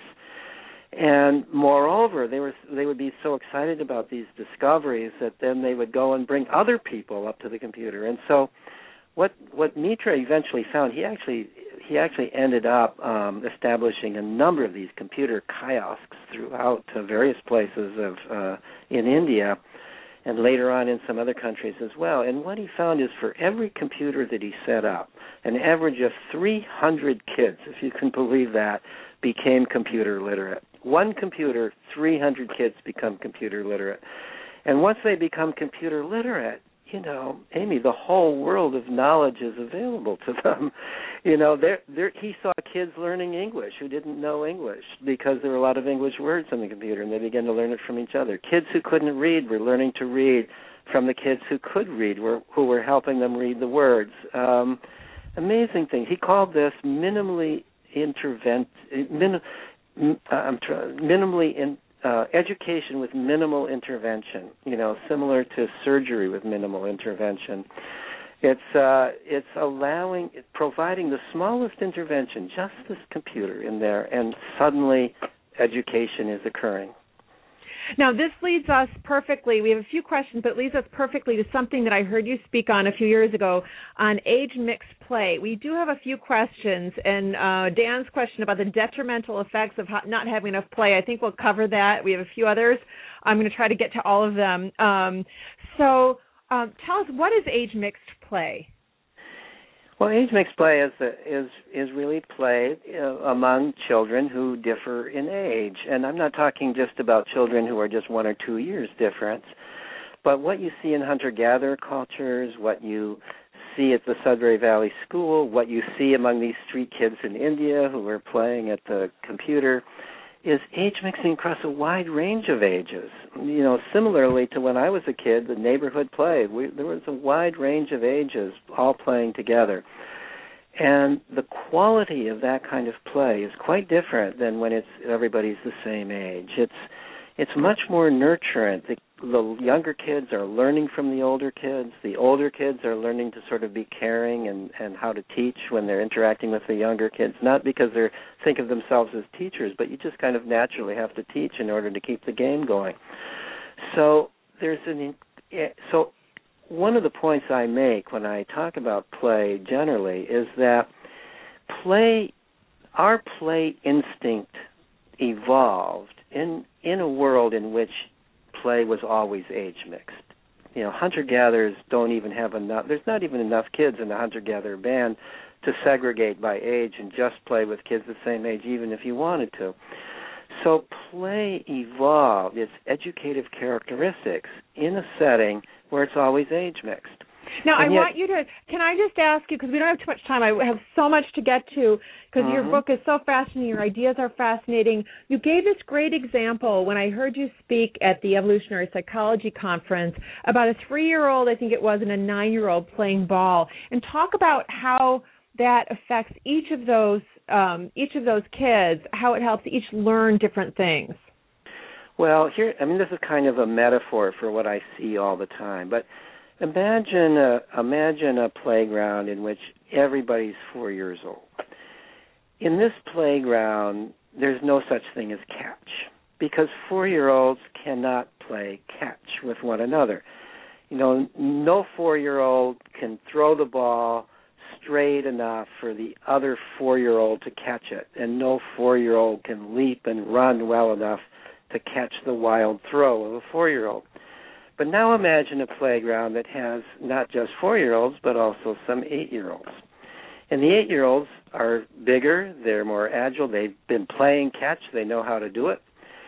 And moreover, they were they would be so excited about these discoveries that then they would go and bring other people up to the computer. And so what what Mitra eventually found, he actually he actually ended up um, establishing a number of these computer kiosks throughout uh, various places of uh, in India, and later on in some other countries as well. And what he found is for every computer that he set up, an average of three hundred kids, if you can believe that, became computer literate. One computer, three hundred kids become computer literate. And once they become computer literate, you know, Amy, the whole world of knowledge is available to them. You know, they're, they're, he saw kids learning English who didn't know English because there were a lot of English words on the computer, and they began to learn it from each other. Kids who couldn't read were learning to read from the kids who could read, were, who were helping them read the words. Um, amazing thing. He called this minimally intervent, min, uh, I'm trying, minimally in, Uh, education with minimal intervention, you know, similar to surgery with minimal intervention. It's uh, it's allowing, providing the smallest intervention, just this computer in there, and suddenly education is occurring. Now, this leads us perfectly. We have a few questions, but it leads us perfectly to something that I heard you speak on a few years ago on age-mixed play. We do have a few questions, and uh, Dan's question about the detrimental effects of not having enough play, I think we'll cover that. We have a few others. I'm going to try to get to all of them. Um, so um, tell us, what is age-mixed play? Well, age-mixed play is is is really play uh, among children who differ in age, and I'm not talking just about children who are just one or two years difference, but what you see in hunter-gatherer cultures, what you see at the Sudbury Valley School, what you see among these street kids in India who are playing at the computer, is age mixing across a wide range of ages. You know, similarly to when I was a kid, the neighborhood play, we, there was a wide range of ages all playing together. And the quality of that kind of play is quite different than when it's everybody's the same age. It's it's much more nurturant. The the younger kids are learning from the older kids. The older kids are learning to sort of be caring and, and how to teach when they're interacting with the younger kids, not because they think of themselves as teachers, but you just kind of naturally have to teach in order to keep the game going. So there's an so one of the points I make when I talk about play generally is that play, our play instinct evolved in in a world in which play was always age mixed. You know, hunter-gatherers don't even have enough, there's not even enough kids in the hunter-gatherer band to segregate by age and just play with kids the same age even if you wanted to. So play evolved its educative characteristics in a setting where it's always age mixed. Now, and I yet, want you to, can I just ask you, because we don't have too much time, I have so much to get to, because mm-hmm. your book is so fascinating, your ideas are fascinating. You gave this great example when I heard you speak at the Evolutionary Psychology Conference about a three-year-old, I think it was, and a nine-year-old playing ball, and talk about how that affects each of those um, each of those kids, how it helps each learn different things. Well, here, I mean, this is kind of a metaphor for what I see all the time, but Imagine a, imagine a playground in which everybody's four years old. In this playground, there's no such thing as catch because four-year-olds cannot play catch with one another. You know, no four-year-old can throw the ball straight enough for the other four-year-old to catch it, and no four-year-old can leap and run well enough to catch the wild throw of a four-year-old. But now imagine a playground that has not just four-year-olds, but also some eight-year-olds. And the eight-year-olds are bigger, they're more agile, they've been playing catch, they know how to do it.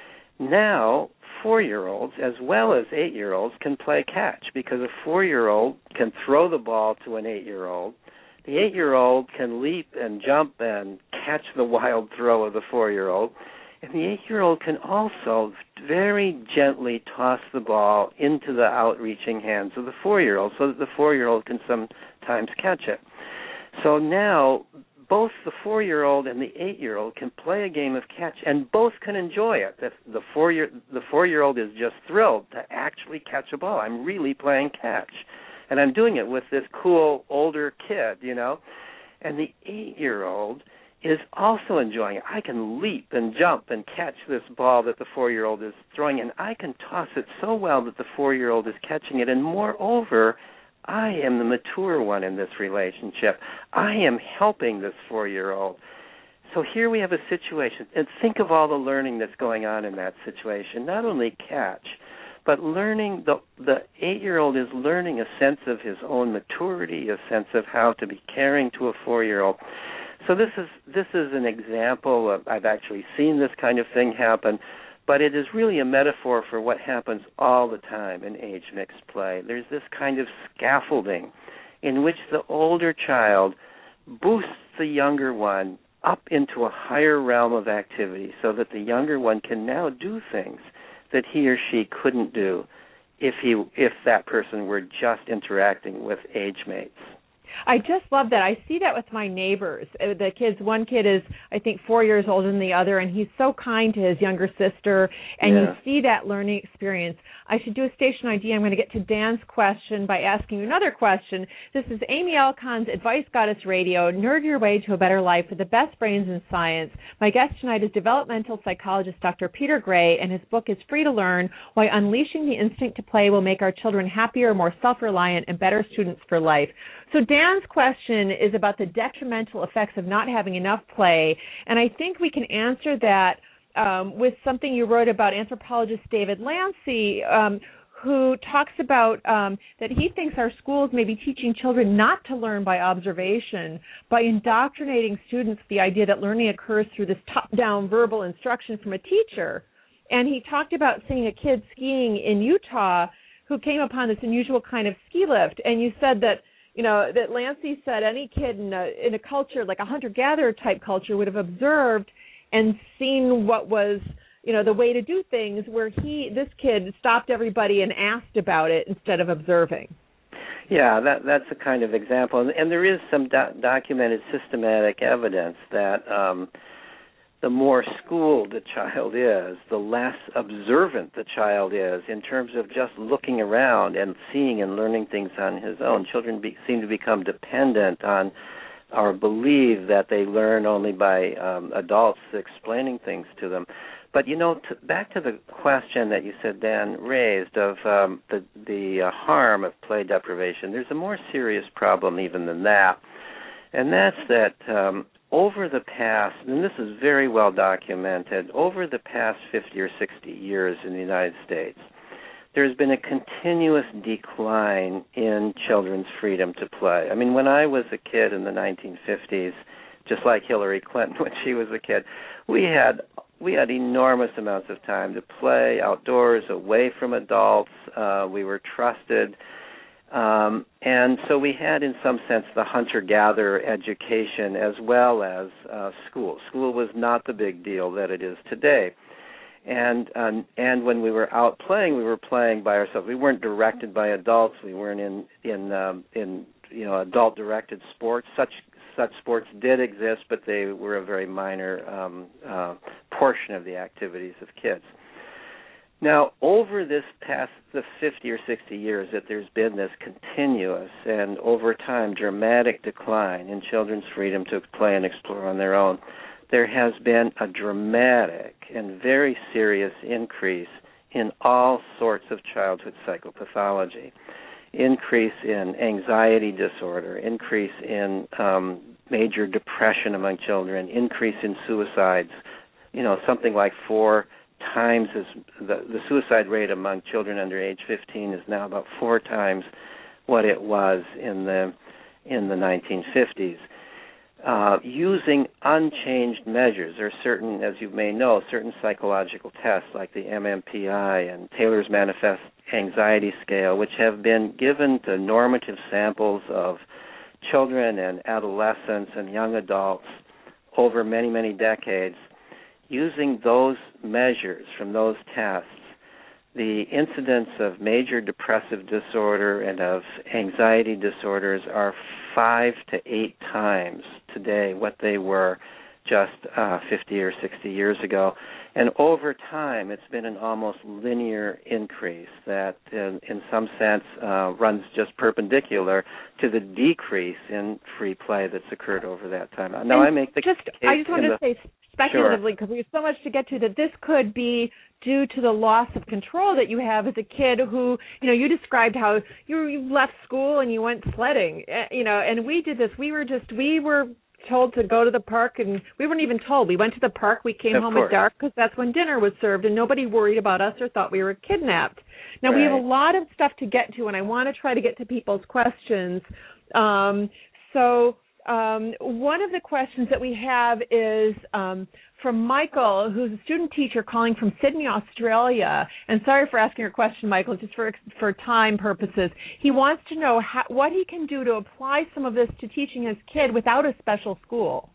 Now, four-year-olds as well as eight-year-olds can play catch because a four-year-old can throw the ball to an eight-year-old. The eight-year-old can leap and jump and catch the wild throw of the four-year-old. And the eight-year-old can also very gently toss the ball into the outreaching hands of the four-year-old so that the four-year-old can sometimes catch it. So now both the four-year-old and the eight-year-old can play a game of catch, and both can enjoy it. The, the, four-year, the four-year-old is just thrilled to actually catch a ball. I'm really playing catch. And I'm doing it with this cool older kid, you know. And the eight-year-old is also enjoying it. I can leap and jump and catch this ball that the four-year-old is throwing, and I can toss it so well that the four-year-old is catching it. And moreover, I am the mature one in this relationship. I am helping this four-year-old. So here we have a situation, and think of all the learning that's going on in that situation. Not only catch, but learning, the, the eight-year-old is learning a sense of his own maturity, a sense of how to be caring to a four-year-old. So this is this is an example of, I've actually seen this kind of thing happen, but it is really a metaphor for what happens all the time in age-mixed play. There's this kind of scaffolding in which the older child boosts the younger one up into a higher realm of activity so that the younger one can now do things that he or she couldn't do if he if that person were just interacting with age mates. I just love that. I see that with my neighbors. The kids, one kid is, I think, four years older than the other, and he's so kind to his younger sister, and yeah. you see that learning experience. I should do a station I D. I'm going to get to Dan's question by asking you another question. This is Amy Alcon's Advice Goddess Radio, Nerd Your Way to a Better Life with the Best Brains in Science. My guest tonight is developmental psychologist Doctor Peter Gray, and his book is Free to Learn, Why Unleashing the Instinct to Play Will Make Our Children Happier, More Self-Reliant, and Better Students for Life. So Dan's question is about the detrimental effects of not having enough play, and I think we can answer that um, with something you wrote about anthropologist David Lancy, um, who talks about um, that he thinks our schools may be teaching children not to learn by observation, by indoctrinating students with the idea that learning occurs through this top-down verbal instruction from a teacher. And he talked about seeing a kid skiing in Utah who came upon this unusual kind of ski lift, and you said that You know, that Lancy said any kid in a, in a culture like a hunter-gatherer type culture would have observed and seen what was, you know, the way to do things, where he, this kid stopped everybody and asked about it instead of observing. Yeah, that that's a kind of example. And, and there is some do- documented systematic evidence that um, the more schooled the child is, the less observant the child is in terms of just looking around and seeing and learning things on his own. Children be, seem to become dependent on or believe that they learn only by um, adults explaining things to them. But, you know, to, back to the question that you said Dan raised of um, the, the uh, harm of play deprivation, there's a more serious problem even than that, and that's that um, over the past, and this is very well documented, over the past fifty or sixty years in the United States, there's been a continuous decline in children's freedom to play. I mean, when I was a kid in the nineteen fifties, just like Hillary Clinton when she was a kid, we had we had enormous amounts of time to play outdoors, away from adults. Uh, we were trusted. Um, and so we had, in some sense, the hunter-gatherer education as well as uh, school. School was not the big deal that it is today. And um, and when we were out playing, we were playing by ourselves. We weren't directed by adults. We weren't in in um, in you know adult-directed sports. Such such sports did exist, but they were a very minor um, uh, portion of the activities of kids. Now, over this past the fifty or sixty years that there's been this continuous and over time dramatic decline in children's freedom to play and explore on their own, there has been a dramatic and very serious increase in all sorts of childhood psychopathology, increase in anxiety disorder, increase in um, major depression among children, increase in suicides, you know, something like four times as the, the suicide rate among children under age fifteen is now about four times what it was in the in the nineteen fifties. Uh, using unchanged measures, there are certain, as you may know, certain psychological tests like the M M P I and Taylor's Manifest Anxiety Scale, which have been given to normative samples of children and adolescents and young adults over many, many decades. Using those measures from those tests, the incidence of major depressive disorder and of anxiety disorders are five to eight times today what they were just uh, fifty or sixty years ago. And over time, it's been an almost linear increase that, in, in some sense, uh, runs just perpendicular to the decrease in free play that's occurred over that time. Now, and I make the just, case I just wanted the, to say speculatively, because sure. we have so much to get to, that this could be due to the loss of control that you have as a kid who, you know, you described how you, you left school and you went sledding, you know, and we did this. We were just, we were told to go to the park, and we weren't even told. We went to the park. We came of home course. at dark because that's when dinner was served, and nobody worried about us or thought we were kidnapped. Now, right. we have a lot of stuff to get to, and I want to try to get to people's questions. Um, so um, one of the questions that we have is um, from Michael, who's a student teacher calling from Sydney, Australia. And sorry for asking your question, Michael, just for for time purposes. He wants to know how, what he can do to apply some of this to teaching his kid without a special school.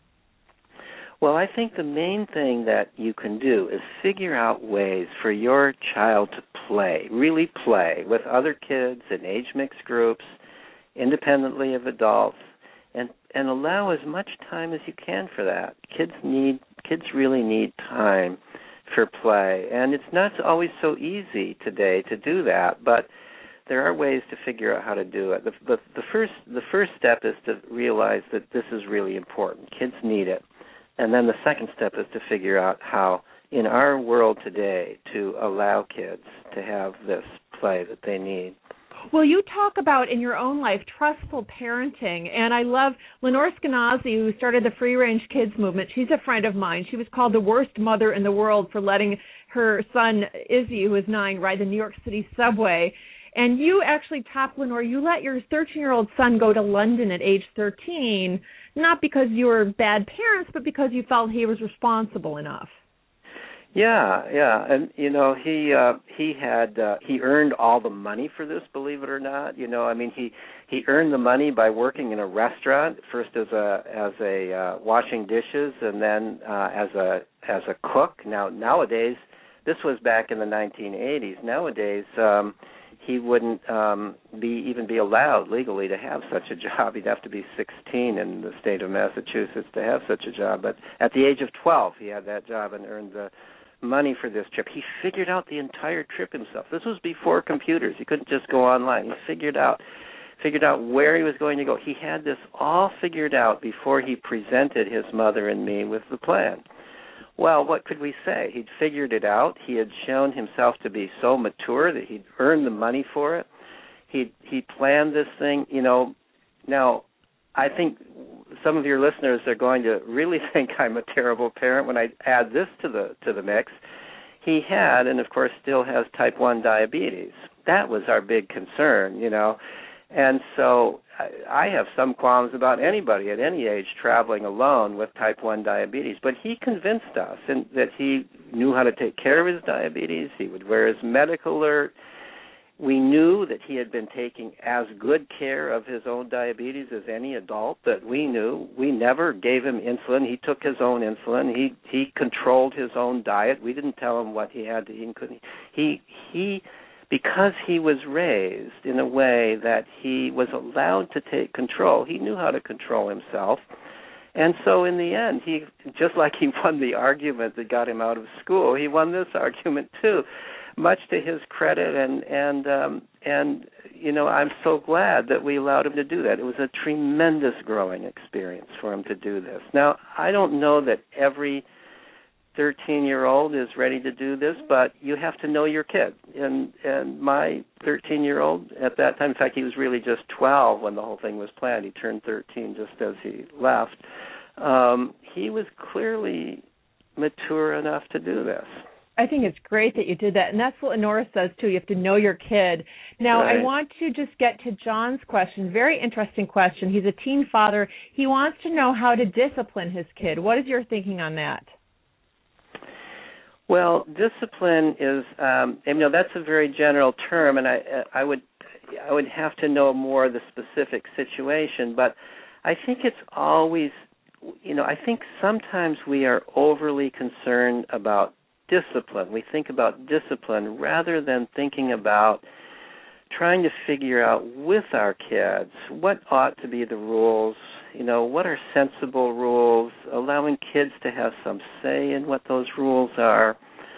Well, I think the main thing that you can do is figure out ways for your child to play, really play with other kids in age mixed groups, independently of adults, and and allow as much time as you can for that. Kids need kids really need time for play, and it's not always so easy today to do that, but there are ways to figure out how to do it. The, the, the first the first step is to realize that this is really important. Kids need it. And then the second step is to figure out how, in our world today, to allow kids to have this play that they need. Well, you talk about in your own life trustful parenting, and I love Lenore Skenazy, who started the Free Range Kids movement. She's a friend of mine. She was called the worst mother in the world for letting her son, Izzy, who is nine, ride the New York City subway. And you actually topped, Lenore, you let your thirteen-year-old son go to London at age thirteen, not because you were bad parents, but because you felt he was responsible enough. Yeah, yeah, and you know he uh, he had uh, he earned all the money for this. Believe it or not, you know, I mean he he earned the money by working in a restaurant first as a as a uh, washing dishes, and then uh, as a as a cook. Now nowadays, this was back in the nineteen eighties. Nowadays, um, he wouldn't um, be even be allowed legally to have such a job. He'd have to be sixteen in the state of Massachusetts to have such a job. But at the age of twelve, he had that job and earned the money for this trip. He figured out the entire trip himself. This was before computers. He couldn't just go online. He figured out figured out where he was going to go. He had this all figured out before he presented his mother and me with the plan. Well, what could we say? He'd figured it out. He had shown himself to be so mature that he'd earned the money for it. He he planned this thing, you know. Now, I think some of your listeners are going to really think I'm a terrible parent when I add this to the to the mix. He had, and of course still has, type one diabetes. That was our big concern, you know. And so I have some qualms about anybody at any age traveling alone with type one diabetes. But he convinced us in, that he knew how to take care of his diabetes. He would wear his medical alert. We knew that he had been taking as good care of his own diabetes as any adult that we knew. We never gave him insulin. He took his own insulin. He he controlled his own diet. We didn't tell him what he had to eat and couldn't. He he because he was raised in a way that he was allowed to take control. He knew how to control himself. And so in the end, he just like he won the argument that got him out of school, he won this argument too, much to his credit. And and um, and you know, I'm so glad that we allowed him to do that. It was a tremendous growing experience for him to do this. Now, I don't know that every thirteen-year-old is ready to do this, but you have to know your kid. And and my thirteen-year-old at that time, in fact, he was really just twelve when the whole thing was planned. He turned thirteen just as he left. Um, he was clearly mature enough to do this. I think it's great that you did that, and that's what Lenora says, too. You have to know your kid. Now, right. I want to just get to John's question, very interesting question. He's a teen father. He wants to know how to discipline his kid. What is your thinking on that? Well, discipline is, um, you know, that's a very general term, and I, I would, I would have to know more of the specific situation. But I think it's always, you know, I think sometimes we are overly concerned about discipline. We think about discipline rather than thinking about trying to figure out with our kids what ought to be the rules. You know, what are sensible rules, allowing kids to have some say in what those rules are.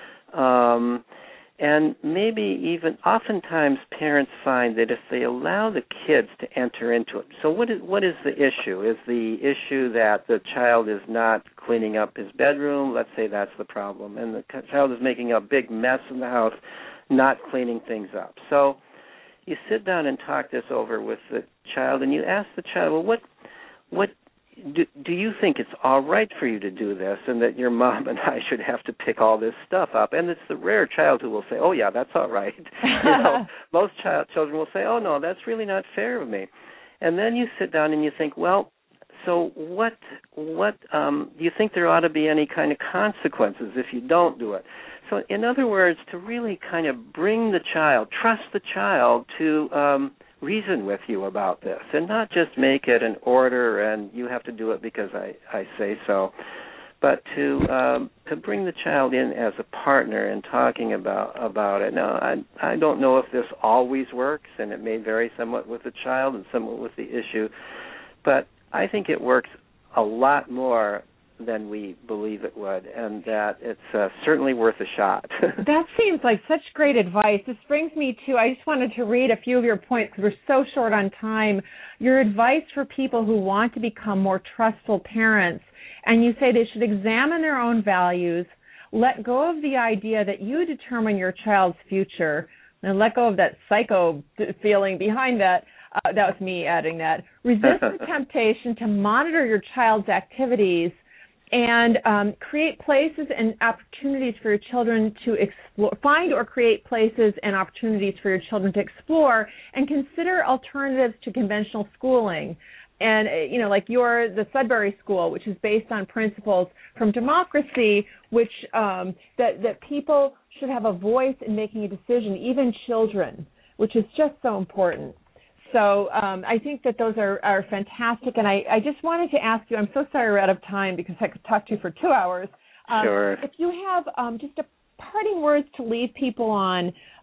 Um, and maybe even, oftentimes parents find that if they allow the kids to enter into it, so what is, what is the issue? Is the issue that the child is not cleaning up his bedroom? Let's say that's the problem. And the child is making a big mess in the house, not cleaning things up. So you sit down and talk this over with the child, and you ask the child, well, what What do, do you think it's all right for you to do this, and that your mom and I should have to pick all this stuff up? And it's the rare child who will say, oh, yeah, that's all right. You know, most child, children will say, oh, no, that's really not fair of me. And then you sit down and you think, well, so what, what um, do you think there ought to be any kind of consequences if you don't do it? So in other words, to really kind of bring the child, trust the child to um, reason with you about this, and not just make it an order and you have to do it because I, I say so, but to um, to bring the child in as a partner and talking about about it. Now, I I don't know if this always works, and it may vary somewhat with the child and somewhat with the issue, but I think it works a lot more than we believe it would, and that it's uh, certainly worth a shot. That seems like such great advice. This brings me to, I just wanted to read a few of your points because we're so short on time. Your advice for people who want to become more trustful parents, and you say they should examine their own values, let go of the idea that you determine your child's future, and let go of that psycho feeling behind that. Uh, that was me adding that. Resist the temptation to monitor your child's activities and um, create places and opportunities for your children to explore, find or create places and opportunities for your children to explore, and consider alternatives to conventional schooling. And, you know, like your, the Sudbury School, which is based on principles from democracy, which um, that, that people should have a voice in making a decision, even children, which is just so important. So um, I think that those are, are fantastic, and I, I just wanted to ask you, I'm so sorry we're out of time because I could talk to you for two hours. Um, sure. If you have um, just a parting words to leave people on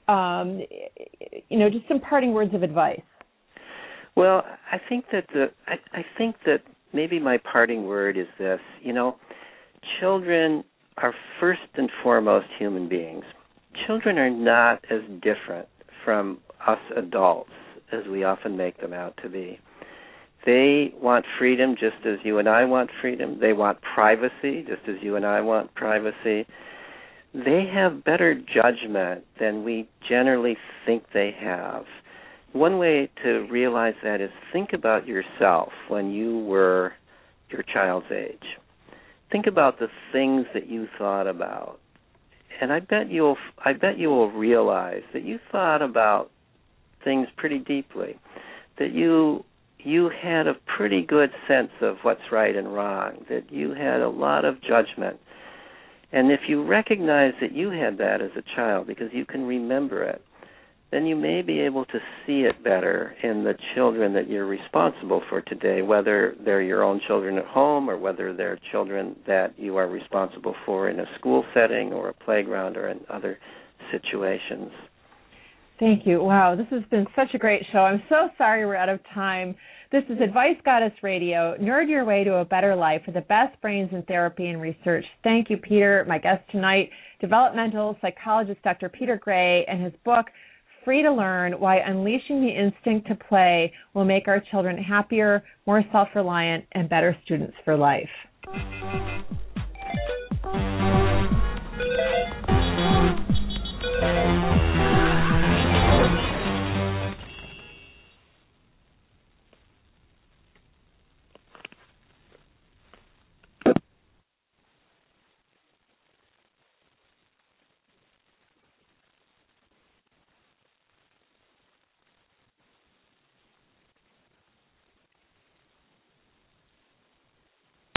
um, you know, just some parting words of advice. Well, I think that the I, I think that maybe my parting word is this. You know, children are first and foremost human beings. Children are not as different from us adults as we often make them out to be. They want freedom just as you and I want freedom. They want privacy just as you and I want privacy. They have better judgment than we generally think they have. One way to realize that is think about yourself when you were your child's age. Think about the things that you thought about. And I bet you'll I bet you will realize that you thought about things pretty deeply. That you you had a pretty good sense of what's right and wrong, that you had a lot of judgment. And if you recognize that you had that as a child because you can remember it, then you may be able to see it better in the children that you're responsible for today, whether they're your own children at home or whether they're children that you are responsible for in a school setting or a playground or in other situations. Thank you. Wow, this has been such a great show. I'm so sorry we're out of time. This is Advice Goddess Radio. Nerd your way to a better life with the best brains in therapy and research. Thank you, Peter. My guest tonight, developmental psychologist Doctor Peter Gray, and his book, Free to Learn, Why Unleashing the Instinct to Play Will Make Our Children Happier, More Self-Reliant, and Better Students for Life.